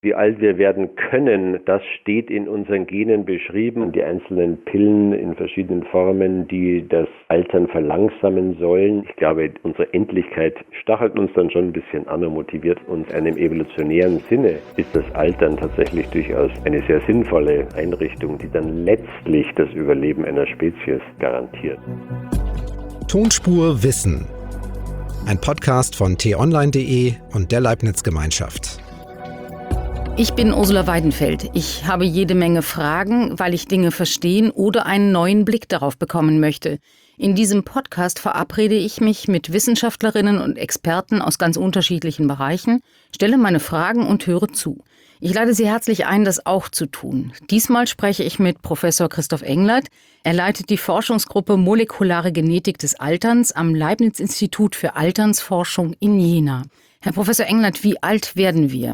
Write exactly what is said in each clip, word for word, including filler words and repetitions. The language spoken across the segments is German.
Wie alt wir werden können, das steht in unseren Genen beschrieben. Die einzelnen Pillen in verschiedenen Formen, die das Altern verlangsamen sollen. Ich glaube, unsere Endlichkeit stachelt uns dann schon ein bisschen an und motiviert uns. In einem evolutionären Sinne ist das Altern tatsächlich durchaus eine sehr sinnvolle Einrichtung, die dann letztlich das Überleben einer Spezies garantiert. Tonspur Wissen. Ein Podcast von t online punkt de und der Leibniz-Gemeinschaft. Ich bin Ursula Weidenfeld. Ich habe jede Menge Fragen, weil ich Dinge verstehen oder einen neuen Blick darauf bekommen möchte. In diesem Podcast verabrede ich mich mit Wissenschaftlerinnen und Experten aus ganz unterschiedlichen Bereichen, stelle meine Fragen und höre zu. Ich lade Sie herzlich ein, das auch zu tun. Diesmal spreche ich mit Professor Christoph Englert. Er leitet die Forschungsgruppe Molekulare Genetik des Alterns am Leibniz-Institut für Alternsforschung in Jena. Herr Professor Englert, wie alt werden wir?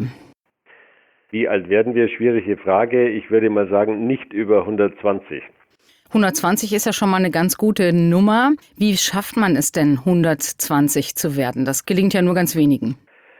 Wie alt werden wir? Schwierige Frage. Ich würde mal sagen, nicht über hundertzwanzig. hundertzwanzig ist ja schon mal eine ganz gute Nummer. Wie schafft man es denn, hundertzwanzig zu werden? Das gelingt ja nur ganz wenigen.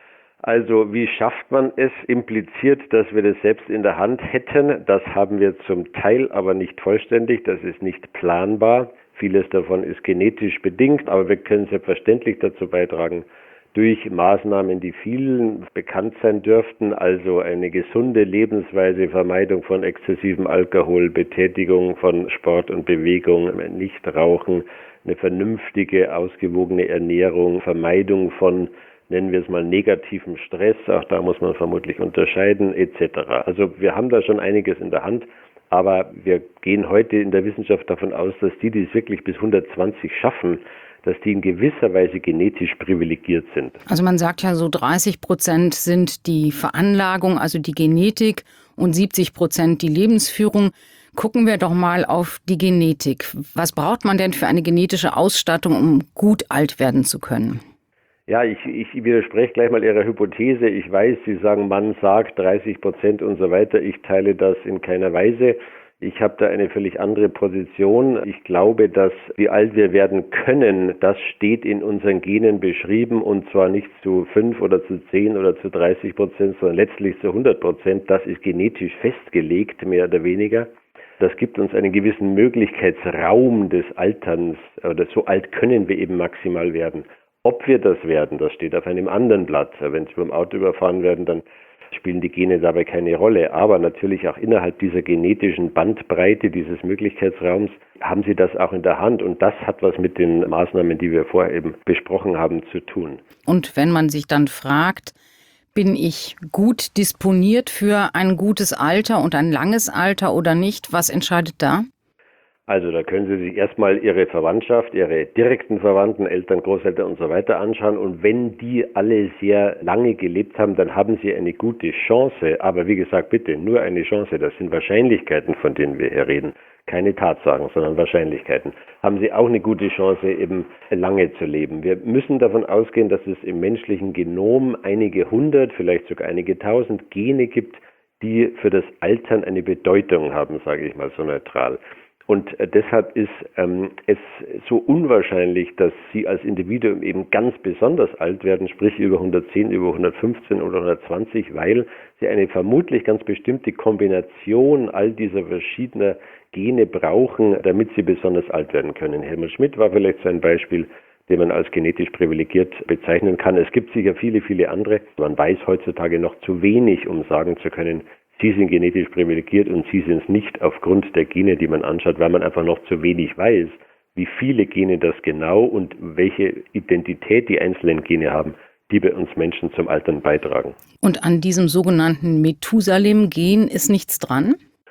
Also wie schafft man es? Impliziert, dass wir das selbst in der Hand hätten. Das haben wir zum Teil, aber nicht vollständig. Das ist nicht planbar. Vieles davon ist genetisch bedingt, aber wir können selbstverständlich dazu beitragen, durch Maßnahmen, die vielen bekannt sein dürften, also eine gesunde Lebensweise, Vermeidung von exzessivem Alkohol, Betätigung von Sport und Bewegung, Nichtrauchen, eine vernünftige, ausgewogene Ernährung, Vermeidung von, nennen wir es mal, negativem Stress, auch da muss man vermutlich unterscheiden, et cetera. Also wir haben da schon einiges in der Hand, aber wir gehen heute in der Wissenschaft davon aus, dass die, die es wirklich bis hundertzwanzig schaffen, dass die in gewisser Weise genetisch privilegiert sind. Also man sagt ja, so dreißig Prozent sind die Veranlagung, also die Genetik, und siebzig Prozent die Lebensführung. Gucken wir doch mal auf die Genetik. Was braucht man denn für eine genetische Ausstattung, um gut alt werden zu können? Ja, ich, ich widerspreche gleich mal Ihrer Hypothese. Ich weiß, Sie sagen, man sagt dreißig Prozent und so weiter. Ich teile das in keiner Weise. Ich habe da eine völlig andere Position. Ich glaube, dass wie alt wir werden können, das steht in unseren Genen beschrieben, und zwar nicht zu fünf oder zu zehn oder zu dreißig Prozent, sondern letztlich zu hundert Prozent. Das ist genetisch festgelegt, mehr oder weniger. Das gibt uns einen gewissen Möglichkeitsraum des Alterns, oder so alt können wir eben maximal werden. Ob wir das werden, das steht auf einem anderen Blatt. Wenn Sie beim Auto überfahren werden, dann spielen die Gene dabei keine Rolle. Aber natürlich auch innerhalb dieser genetischen Bandbreite, dieses Möglichkeitsraums, haben sie das auch in der Hand. Und das hat was mit den Maßnahmen, die wir vorher eben besprochen haben, zu tun. Und wenn man sich dann fragt, bin ich gut disponiert für ein gutes Alter und ein langes Alter oder nicht, was entscheidet da? Also da können Sie sich erstmal Ihre Verwandtschaft, Ihre direkten Verwandten, Eltern, Großeltern und so weiter anschauen. Und wenn die alle sehr lange gelebt haben, dann haben Sie eine gute Chance. Aber wie gesagt, bitte, nur eine Chance. Das sind Wahrscheinlichkeiten, von denen wir hier reden. Keine Tatsachen, sondern Wahrscheinlichkeiten. Haben Sie auch eine gute Chance, eben lange zu leben. Wir müssen davon ausgehen, dass es im menschlichen Genom einige hundert, vielleicht sogar einige tausend Gene gibt, die für das Altern eine Bedeutung haben, sage ich mal so neutral. Und äh, deshalb ist ähm, es so unwahrscheinlich, dass Sie als Individuum eben ganz besonders alt werden, sprich über hundertzehn, über hundertfünfzehn oder hundertzwanzig, weil Sie eine vermutlich ganz bestimmte Kombination all dieser verschiedenen Gene brauchen, damit Sie besonders alt werden können. Helmut Schmidt war vielleicht so ein Beispiel, den man als genetisch privilegiert bezeichnen kann. Es gibt sicher viele, viele andere. Man weiß heutzutage noch zu wenig, um sagen zu können, Sie sind genetisch privilegiert und Sie sind es nicht aufgrund der Gene, die man anschaut, weil man einfach noch zu wenig weiß, wie viele Gene das genau und welche Identität die einzelnen Gene haben, die bei uns Menschen zum Altern beitragen. Und an diesem sogenannten Methusalem-Gen ist nichts dran?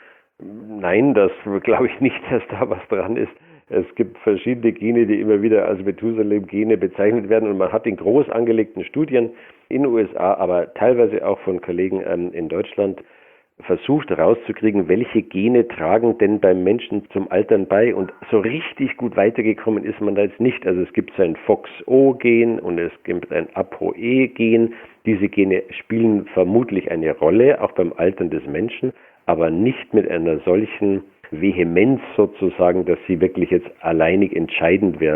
Nein, das glaube ich nicht, dass da was dran ist. Es gibt verschiedene Gene, die immer wieder als Methusalem-Gene bezeichnet werden, und man hat in groß angelegten Studien in den U S A, aber teilweise auch von Kollegen ähm, in Deutschland versucht herauszukriegen, welche Gene tragen denn beim Menschen zum Altern bei, und so richtig gut weitergekommen ist man da jetzt nicht. Also es gibt so ein F O X O-Gen und es gibt ein A P O E-Gen. Diese Gene spielen vermutlich eine Rolle, auch beim Altern des Menschen, aber nicht mit einer solchen Vehemenz sozusagen, dass sie wirklich jetzt alleinig entscheidend werden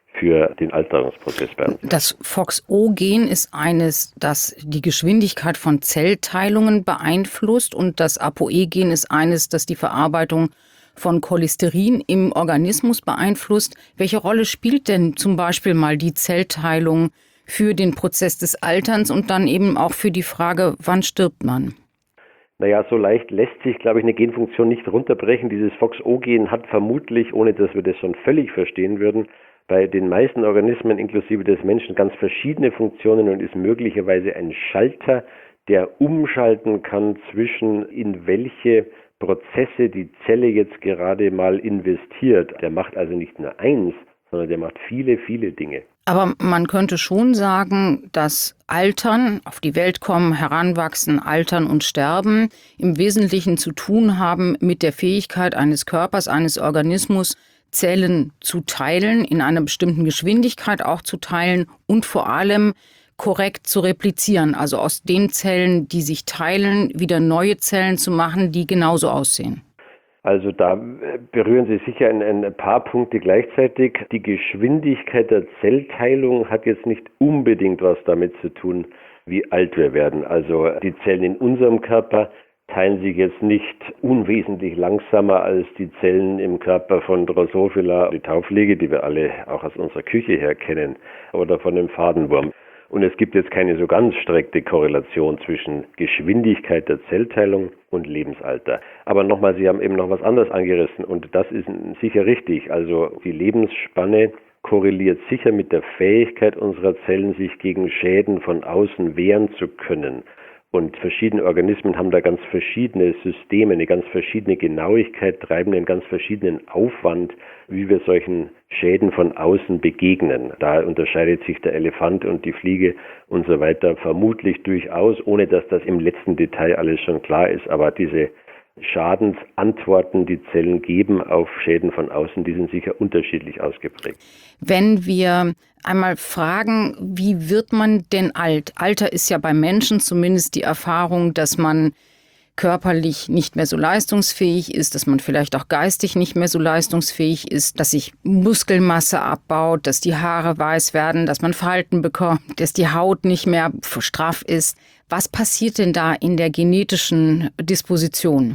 für den Alterungsprozess bei uns. Das FOXO-Gen ist eines, das die Geschwindigkeit von Zellteilungen beeinflusst, und das ApoE-Gen ist eines, das die Verarbeitung von Cholesterin im Organismus beeinflusst. Welche Rolle spielt denn zum Beispiel mal die Zellteilung für den Prozess des Alterns und dann eben auch für die Frage, wann stirbt man? Naja, so leicht lässt sich, glaube ich, eine Genfunktion nicht runterbrechen. Dieses FOXO-Gen hat vermutlich, ohne dass wir das schon völlig verstehen würden, bei den meisten Organismen inklusive des Menschen ganz verschiedene Funktionen und ist möglicherweise ein Schalter, der umschalten kann zwischen in welche Prozesse die Zelle jetzt gerade mal investiert. Der macht also nicht nur eins, sondern der macht viele, viele Dinge. Aber man könnte schon sagen, dass Altern, auf die Welt kommen, heranwachsen, altern und sterben im Wesentlichen zu tun haben mit der Fähigkeit eines Körpers, eines Organismus, Zellen zu teilen, in einer bestimmten Geschwindigkeit auch zu teilen und vor allem korrekt zu replizieren, also aus den Zellen, die sich teilen, wieder neue Zellen zu machen, die genauso aussehen. Also da berühren Sie sicher ein, ein paar Punkte gleichzeitig. Die Geschwindigkeit der Zellteilung hat jetzt nicht unbedingt was damit zu tun, wie alt wir werden. Also die Zellen in unserem Körper teilen sich jetzt nicht unwesentlich langsamer als die Zellen im Körper von Drosophila, die Taufliege, die wir alle auch aus unserer Küche her kennen, oder von dem Fadenwurm. Und es gibt jetzt keine so ganz strikte Korrelation zwischen Geschwindigkeit der Zellteilung und Lebensalter. Aber nochmal, Sie haben eben noch was anderes angerissen und das ist sicher richtig. Also die Lebensspanne korreliert sicher mit der Fähigkeit unserer Zellen, sich gegen Schäden von außen wehren zu können. Und verschiedene Organismen haben da ganz verschiedene Systeme, eine ganz verschiedene Genauigkeit, treiben einen ganz verschiedenen Aufwand, wie wir solchen Schäden von außen begegnen. Da unterscheidet sich der Elefant und die Fliege und so weiter vermutlich durchaus, ohne dass das im letzten Detail alles schon klar ist. Aber diese Schadensantworten, die Zellen geben auf Schäden von außen, die sind sicher unterschiedlich ausgeprägt. Wenn wir einmal fragen, wie wird man denn alt? Alter ist ja beim Menschen zumindest die Erfahrung, dass man körperlich nicht mehr so leistungsfähig ist, dass man vielleicht auch geistig nicht mehr so leistungsfähig ist, dass sich Muskelmasse abbaut, dass die Haare weiß werden, dass man Falten bekommt, dass die Haut nicht mehr straff ist. Was passiert denn da in der genetischen Disposition?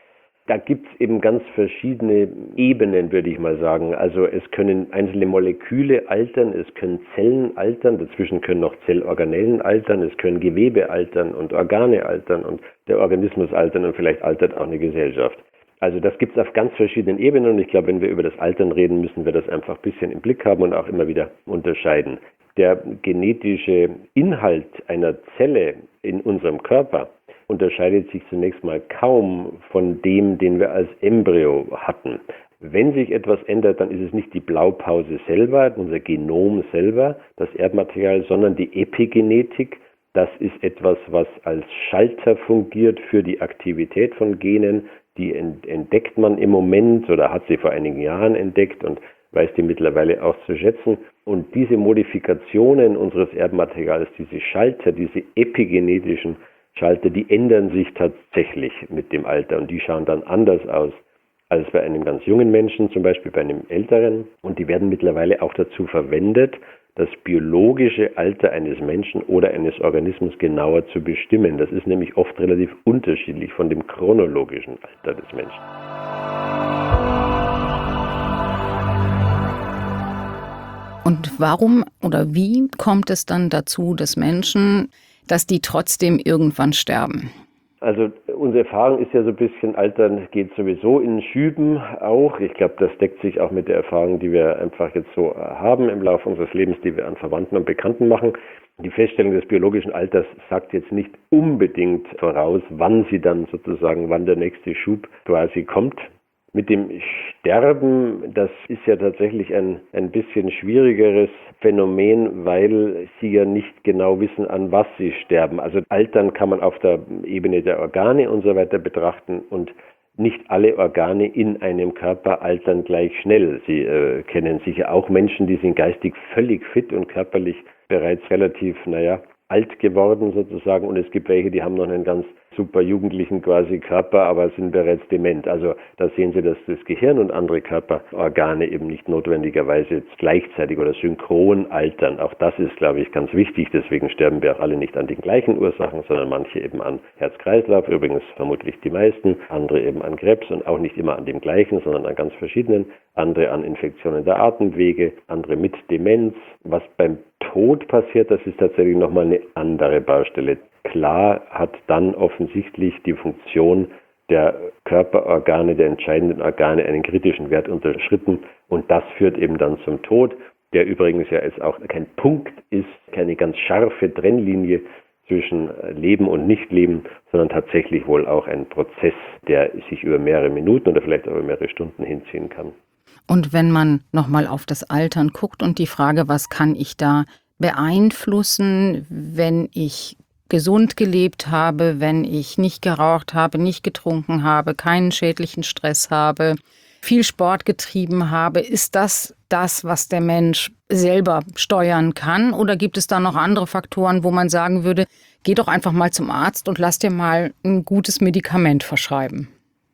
Da gibt es eben ganz verschiedene Ebenen, würde ich mal sagen. Also es können einzelne Moleküle altern, es können Zellen altern, dazwischen können noch Zellorganellen altern, es können Gewebe altern und Organe altern und der Organismus altern und vielleicht altert auch eine Gesellschaft. Also das gibt es auf ganz verschiedenen Ebenen und ich glaube, wenn wir über das Altern reden, müssen wir das einfach ein bisschen im Blick haben und auch immer wieder unterscheiden. Der genetische Inhalt einer Zelle in unserem Körper unterscheidet sich zunächst mal kaum von dem, den wir als Embryo hatten. Wenn sich etwas ändert, dann ist es nicht die Blaupause selber, unser Genom selber, das Erbmaterial, sondern die Epigenetik. Das ist etwas, was als Schalter fungiert für die Aktivität von Genen. Die entdeckt man im Moment oder hat sie vor einigen Jahren entdeckt und weiß die mittlerweile auch zu schätzen. Und diese Modifikationen unseres Erbmaterials, diese Schalter, diese epigenetischen Schalter, die ändern sich tatsächlich mit dem Alter und die schauen dann anders aus als bei einem ganz jungen Menschen, zum Beispiel bei einem älteren. Und die werden mittlerweile auch dazu verwendet, das biologische Alter eines Menschen oder eines Organismus genauer zu bestimmen. Das ist nämlich oft relativ unterschiedlich von dem chronologischen Alter des Menschen. Und warum oder wie kommt es dann dazu, dass Menschen, dass die trotzdem irgendwann sterben? Also unsere Erfahrung ist ja so ein bisschen, Altern geht sowieso in Schüben auch. Ich glaube, das deckt sich auch mit der Erfahrung, die wir einfach jetzt so haben im Laufe unseres Lebens, die wir an Verwandten und Bekannten machen. Die Feststellung des biologischen Alters sagt jetzt nicht unbedingt voraus, wann sie dann sozusagen, wann der nächste Schub quasi kommt. Mit dem Sterben, das ist ja tatsächlich ein, ein bisschen schwierigeres Phänomen, weil Sie ja nicht genau wissen, an was Sie sterben. Also Altern kann man auf der Ebene der Organe und so weiter betrachten und nicht alle Organe in einem Körper altern gleich schnell. Sie äh, kennen sicher auch Menschen, die sind geistig völlig fit und körperlich bereits relativ, naja, alt geworden sozusagen und es gibt welche, die haben noch einen ganz super jugendlichen quasi Körper, aber sind bereits dement. Also da sehen Sie, dass das Gehirn und andere Körperorgane eben nicht notwendigerweise gleichzeitig oder synchron altern. Auch das ist, glaube ich, ganz wichtig. Deswegen sterben wir auch alle nicht an den gleichen Ursachen, sondern manche eben an Herz-Kreislauf, übrigens vermutlich die meisten, andere eben an Krebs und auch nicht immer an dem gleichen, sondern an ganz verschiedenen, andere an Infektionen der Atemwege, andere mit Demenz. Was beim Tod passiert, das ist tatsächlich nochmal eine andere Baustelle. Klar hat dann offensichtlich die Funktion der Körperorgane, der entscheidenden Organe einen kritischen Wert unterschritten und das führt eben dann zum Tod, der übrigens ja jetzt auch kein Punkt ist, keine ganz scharfe Trennlinie zwischen Leben und Nichtleben, sondern tatsächlich wohl auch ein Prozess, der sich über mehrere Minuten oder vielleicht auch über mehrere Stunden hinziehen kann. Und wenn man nochmal auf das Altern guckt und die Frage, was kann ich da beeinflussen, wenn ich gesund gelebt habe, wenn ich nicht geraucht habe, nicht getrunken habe, keinen schädlichen Stress habe, viel Sport getrieben habe, ist das das, was der Mensch selber steuern kann? Oder gibt es da noch andere Faktoren, wo man sagen würde, geh doch einfach mal zum Arzt und lass dir mal ein gutes Medikament verschreiben?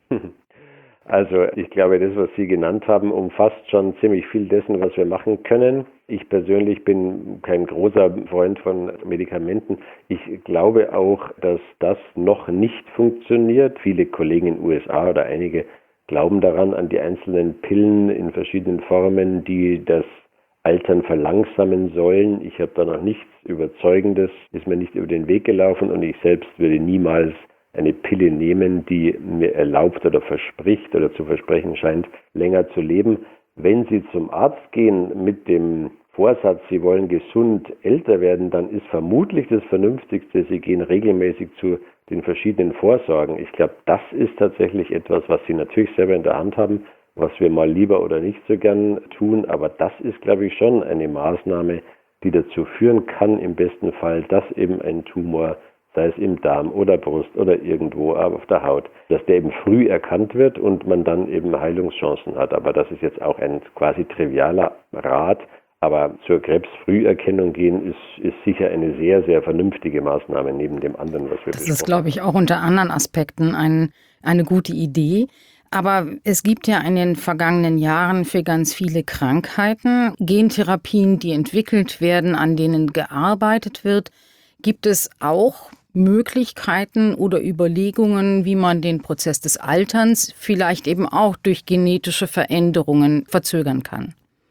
Also ich glaube, das, was Sie genannt haben, umfasst schon ziemlich viel dessen, was wir machen können. Ich persönlich bin kein großer Freund von Medikamenten. Ich glaube auch, dass das noch nicht funktioniert. Viele Kollegen in den U S A oder einige glauben daran, an die einzelnen Pillen in verschiedenen Formen, die das Altern verlangsamen sollen. Ich habe da noch nichts Überzeugendes, ist mir nicht über den Weg gelaufen und ich selbst würde niemals eine Pille nehmen, die mir erlaubt oder verspricht oder zu versprechen scheint, länger zu leben. Wenn Sie zum Arzt gehen mit dem Vorsatz, Sie wollen gesund älter werden, dann ist vermutlich das Vernünftigste, Sie gehen regelmäßig zu den verschiedenen Vorsorgen. Ich glaube, das ist tatsächlich etwas, was Sie natürlich selber in der Hand haben, was wir mal lieber oder nicht so gern tun. Aber das ist, glaube ich, schon eine Maßnahme, die dazu führen kann, im besten Fall, dass eben ein Tumor, sei es im Darm oder Brust oder irgendwo auf der Haut, dass der eben früh erkannt wird und man dann eben Heilungschancen hat. Aber das ist jetzt auch ein quasi trivialer Rat. Aber zur Krebsfrüherkennung gehen ist, ist sicher eine sehr, sehr vernünftige Maßnahme neben dem anderen, was wir besprochen haben. Das ist, glaube ich, auch unter anderen Aspekten ein, eine gute Idee. Aber es gibt ja in den vergangenen Jahren für ganz viele Krankheiten Gentherapien, die entwickelt werden, an denen gearbeitet wird. Gibt es auch Möglichkeiten oder Überlegungen, wie man den Prozess des Alterns vielleicht eben auch durch genetische Veränderungen verzögern kann?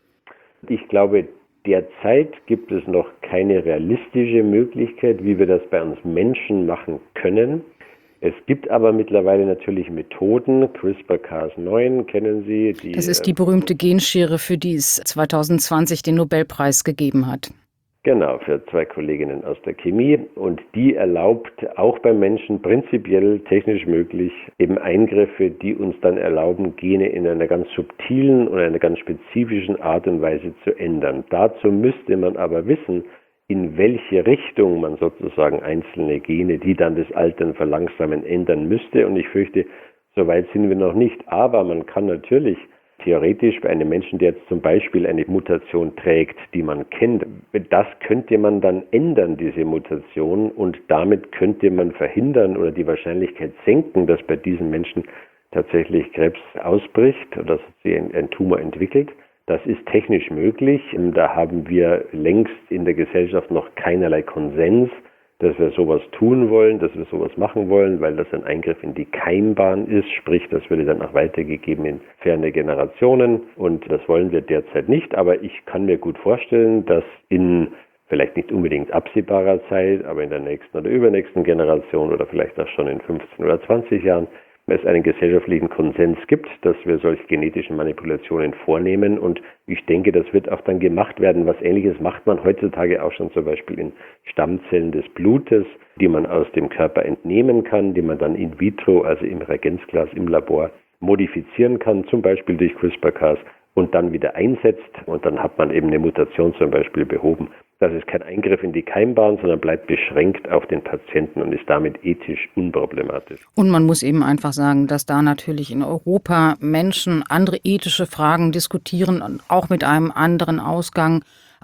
Ich glaube, derzeit gibt es noch keine realistische Möglichkeit, wie wir das bei uns Menschen machen können. Es gibt aber mittlerweile natürlich Methoden, CRISPR Cas neun kennen Sie. Die, das ist die berühmte Genschere, für die es zwanzig zwanzig den Nobelpreis gegeben hat. Genau, für zwei Kolleginnen aus der Chemie. Und die erlaubt auch beim Menschen prinzipiell technisch möglich eben Eingriffe, die uns dann erlauben, Gene in einer ganz subtilen und einer ganz spezifischen Art und Weise zu ändern. Dazu müsste man aber wissen, in welche Richtung man sozusagen einzelne Gene, die dann das Altern verlangsamen, ändern müsste. Und ich fürchte, so weit sind wir noch nicht. Aber man kann natürlich theoretisch bei einem Menschen, der jetzt zum Beispiel eine Mutation trägt, die man kennt, das könnte man dann ändern, diese Mutation, und damit könnte man verhindern oder die Wahrscheinlichkeit senken, dass bei diesen Menschen tatsächlich Krebs ausbricht oder sich ein, ein Tumor entwickelt. Das ist technisch möglich. Da haben wir längst in der Gesellschaft noch keinerlei Konsens, dass wir sowas tun wollen, dass wir sowas machen wollen, weil das ein Eingriff in die Keimbahn ist, sprich, das würde dann auch weitergegeben in ferne Generationen und das wollen wir derzeit nicht, aber ich kann mir gut vorstellen, dass in vielleicht nicht unbedingt absehbarer Zeit, aber in der nächsten oder übernächsten Generation oder vielleicht auch schon in fünfzehn oder zwanzig Jahren es einen gesellschaftlichen Konsens gibt, dass wir solche genetischen Manipulationen vornehmen. Und ich denke, das wird auch dann gemacht werden. Was Ähnliches macht man heutzutage auch schon zum Beispiel in Stammzellen des Blutes, die man aus dem Körper entnehmen kann, die man dann in vitro, also im Reagenzglas im Labor, modifizieren kann, zum Beispiel durch CRISPR Cas und dann wieder einsetzt. Und dann hat man eben eine Mutation zum Beispiel behoben. Das ist kein Eingriff in die Keimbahn, sondern bleibt beschränkt auf den Patienten und ist damit ethisch unproblematisch. Und man muss eben einfach sagen, dass da natürlich in Europa Menschen andere ethische Fragen diskutieren, auch mit einem anderen Ausgang,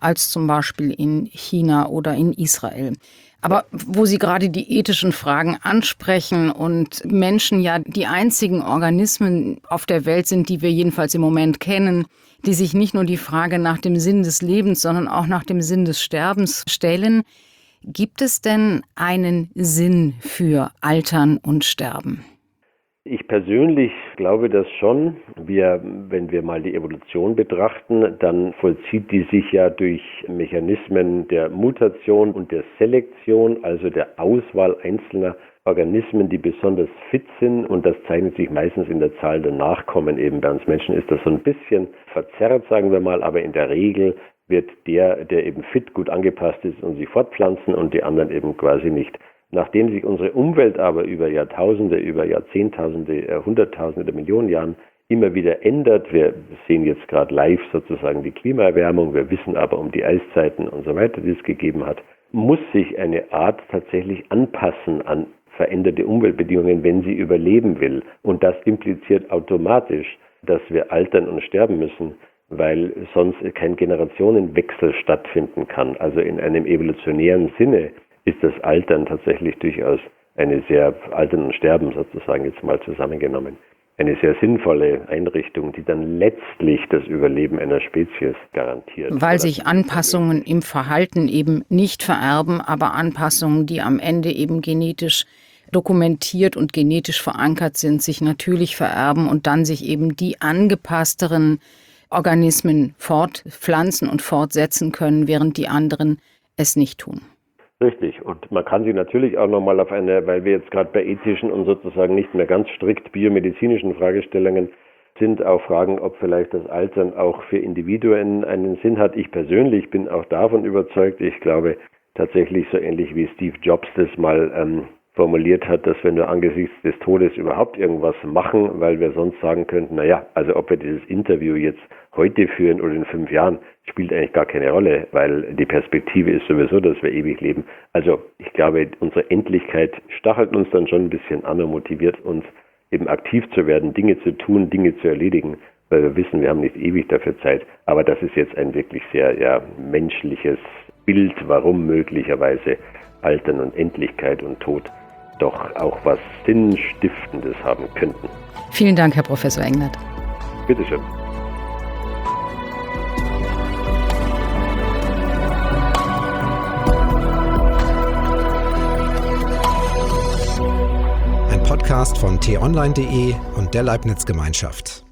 als zum Beispiel in China oder in Israel. Aber wo Sie gerade die ethischen Fragen ansprechen und Menschen ja die einzigen Organismen auf der Welt sind, die wir jedenfalls im Moment kennen, die sich nicht nur die Frage nach dem Sinn des Lebens, sondern auch nach dem Sinn des Sterbens stellen, gibt es denn einen Sinn für Altern und Sterben? Ich persönlich glaube das schon. Wir, wenn wir mal die Evolution betrachten, dann vollzieht die sich ja durch Mechanismen der Mutation und der Selektion, also der Auswahl einzelner Organismen, die besonders fit sind, und das zeichnet sich meistens in der Zahl der Nachkommen eben. Bei uns Menschen ist das so ein bisschen verzerrt, sagen wir mal, aber in der Regel wird der, der eben fit, gut angepasst ist und sich fortpflanzen und die anderen eben quasi nicht. Nachdem sich unsere Umwelt aber über Jahrtausende, über Jahrzehntausende, Hunderttausende, Millionen Jahren immer wieder ändert, wir sehen jetzt gerade live sozusagen die Klimaerwärmung, wir wissen aber um die Eiszeiten und so weiter, die es gegeben hat, muss sich eine Art tatsächlich anpassen an veränderte Umweltbedingungen, wenn sie überleben will. Und das impliziert automatisch, dass wir altern und sterben müssen, weil sonst kein Generationenwechsel stattfinden kann. Also in einem evolutionären Sinne ist das Altern tatsächlich durchaus eine sehr, Altern und Sterben sozusagen jetzt mal zusammengenommen, eine sehr sinnvolle Einrichtung, die dann letztlich das Überleben einer Spezies garantiert. Weil sich Anpassungen im Verhalten eben nicht vererben, aber Anpassungen, die am Ende eben genetisch dokumentiert und genetisch verankert sind, sich natürlich vererben und dann sich eben die angepassteren Organismen fortpflanzen und fortsetzen können, während die anderen es nicht tun. Richtig. Und man kann sie natürlich auch nochmal auf eine, weil wir jetzt gerade bei ethischen und sozusagen nicht mehr ganz strikt biomedizinischen Fragestellungen sind, auch fragen, ob vielleicht das Altern auch für Individuen einen Sinn hat. Ich persönlich bin auch davon überzeugt. Ich glaube tatsächlich so ähnlich wie Steve Jobs das mal ähm, formuliert hat, dass wir nur angesichts des Todes überhaupt irgendwas machen, weil wir sonst sagen könnten, naja, also ob wir dieses Interview jetzt heute führen oder in fünf Jahren, spielt eigentlich gar keine Rolle, weil die Perspektive ist sowieso, dass wir ewig leben. Also ich glaube, unsere Endlichkeit stachelt uns dann schon ein bisschen an und motiviert uns, eben aktiv zu werden, Dinge zu tun, Dinge zu erledigen, weil wir wissen, wir haben nicht ewig dafür Zeit. Aber das ist jetzt ein wirklich sehr ja, menschliches Bild, warum möglicherweise Altern und Endlichkeit und Tod doch auch was Sinnstiftendes haben könnten. Vielen Dank, Herr Professor Englert. Bitte schön. Ein Podcast von t online punkt de und der Leibniz Gemeinschaft.